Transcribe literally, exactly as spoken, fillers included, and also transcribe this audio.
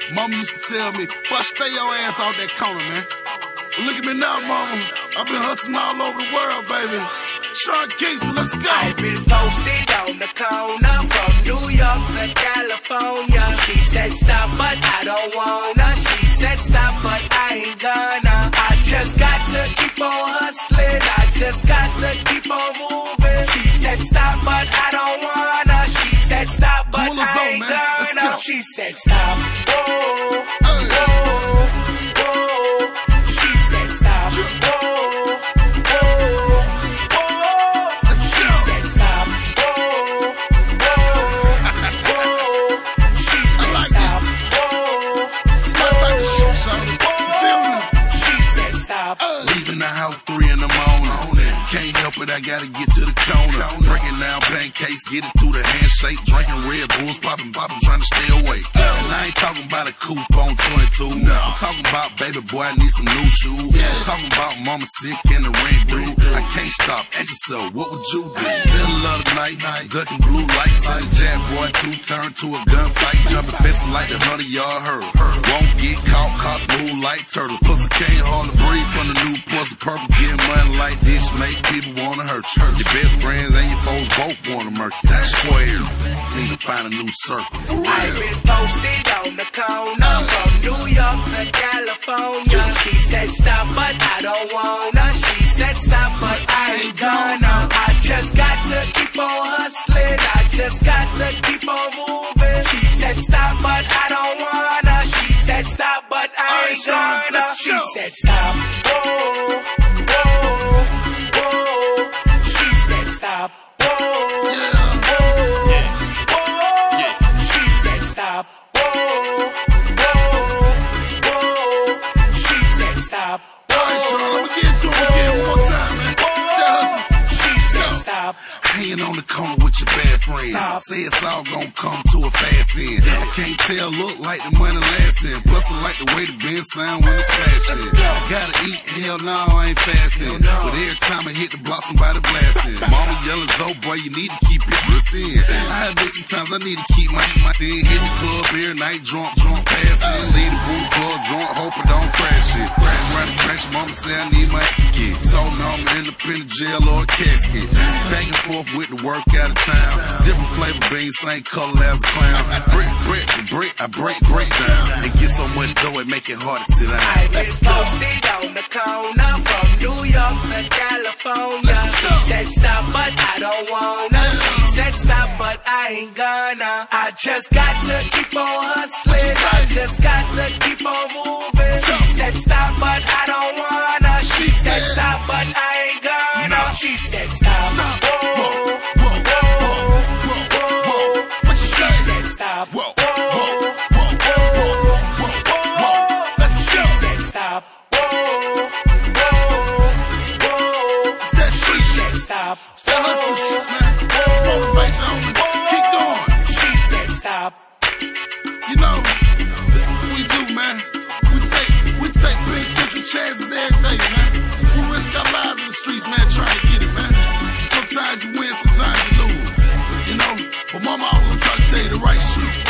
Mama used to tell me, boy, stay your ass off that corner, man. But look at me now, mama. I've been hustling all over the world, baby. Sean Kingston, let's go. I've been posted on the corner from New York to California. She said stop, but I don't wanna. She said stop, but I ain't gonna. I just got to keep on hustling. I just got to keep on moving. She said stop, but I don't wanna. She said stop, but Pull us I on, ain't man. gonna. She said stop. Whoa, whoa, whoa. She said stop. Whoa, whoa. Leaving the house three in the morning. Can't help it, I gotta get to the corner. Breaking down pancakes, get it through the handshake. Drinking Red Bulls, popping, popping, trying to stay awake. And I ain't talking about a coupe on twenty-two. I'm talking about baby boy, I need some new shoes. I'm talking about mama sick and the rent due. I can't stop. Ask yourself, what would you do? Middle of the night, ducking blue lights. And a jab boy two turn to a gunfight. Jumping fences like the hundred yard hurdle. Won't get caught, cost move like turtles. Plus I can't hardly breathe from the new pussy purple. Getting money like this make people wanna hurt you. Your best friends and your foes both wanna murk you. Square, need to find a new circle. For real. I've been posted on the corner from New York to California. She said stop, but I don't wanna. She said stop, but I ain't gonna. I just got to keep on hustling. I just got to keep on moving. She said stop, but I don't wanna. She said stop, but I ain't gonna. She said stop. Whoa, whoa, whoa. She said stop. Whoa, whoa, whoa. She said stop. Whoa, whoa, whoa. She said stop. Alright, Sean, let me get to it again one more time, man. Stay hustling. She said stop. Hanging on the corner with your bad friend. Stop. Say it's all gonna come to a fast end. I can't tell, look like the money lasting. Plus I like the way the band sound when it's smashing. I gotta eat, hell no, I ain't fasting. But every time I hit the block, somebody blasting. Mama yelling, so boy, you need to keep it this in. I have been sometimes I need to keep my, my thing. Hit the club every night, drunk, drunk, passing. Leave the booty club, drunk, hope I don't crash it. Ride around the crash, mama say I need my kid. Told me I'm in the pen jail or a casket. Back and forth with the work out of town. Different flavor beans, same color as a clown. Brick, brick, brick, I break, break down. And get so much dough, it make it hard to sit down. I've been posted on the corner from New York to California. She said stop, but I don't wanna. She said stop, but I ain't gonna. I just got to keep on hustling. I just got to keep on moving. She said stop, but I don't wanna. She said stop, but I ain't gonna. She said stop. Whoa, whoa, whoa, whoa. What you say? She said stop. Whoa, whoa, whoa, whoa. She said stop. Whoa, whoa, whoa. She said stop. Still hustling shit, man. It's motivation only. Keep going. She said stop. You know, what we do, man. We take, we take penitentiary chances every day, man. We risk our lives in the streets, man, trying to get it, man. Sometimes you win, sometimes you lose. You know, but mama always gonna try to tell you the right shit.